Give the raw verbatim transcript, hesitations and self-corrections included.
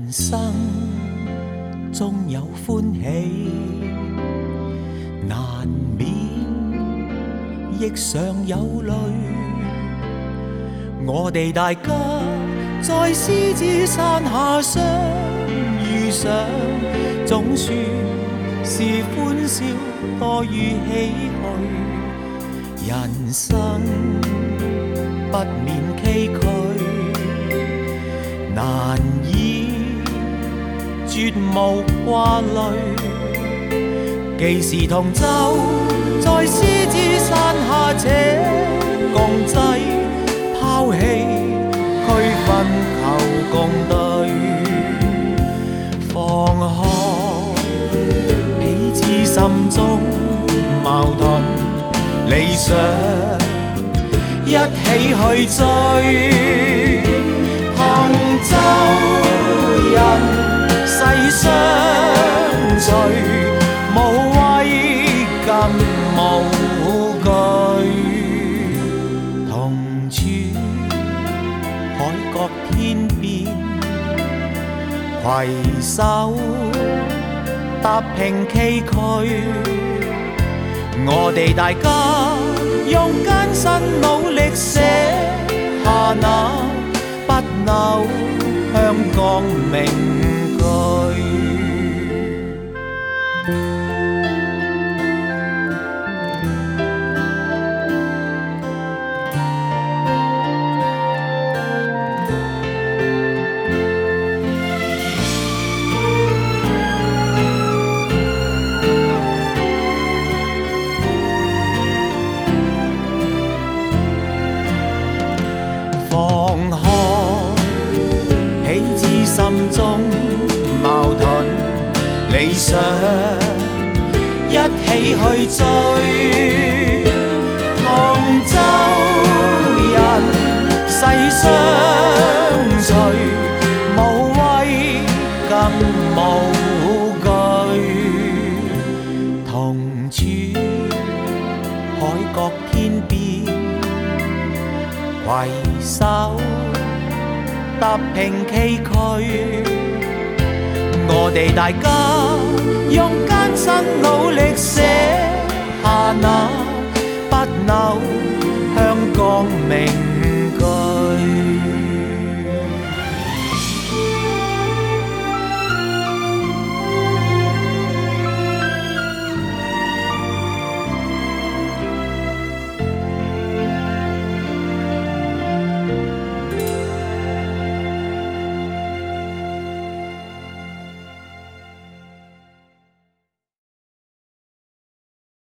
生中有歡喜，難免亦常有淚。我哋大家在獅子山下相遇上，總算是歡笑多於唏噓。人生不免崎嶇，難以絕無掛慮。既是同舟在獅子山下這共濟，拋棄區分求共對，放開彼此心中矛盾理想，一起去追。同舟人世相隨，無畏更無懼。同處海角天邊，攜手踏平崎嶇。我哋大家用艱辛努力寫下那不朽香港名句。放開彼此心中矛盾理想，一起去追。同舟人世相隨，無畏更無懼。同處海角天邊，攜手踏平崎嶇。我哋大家用艱辛努力寫下那不朽香港名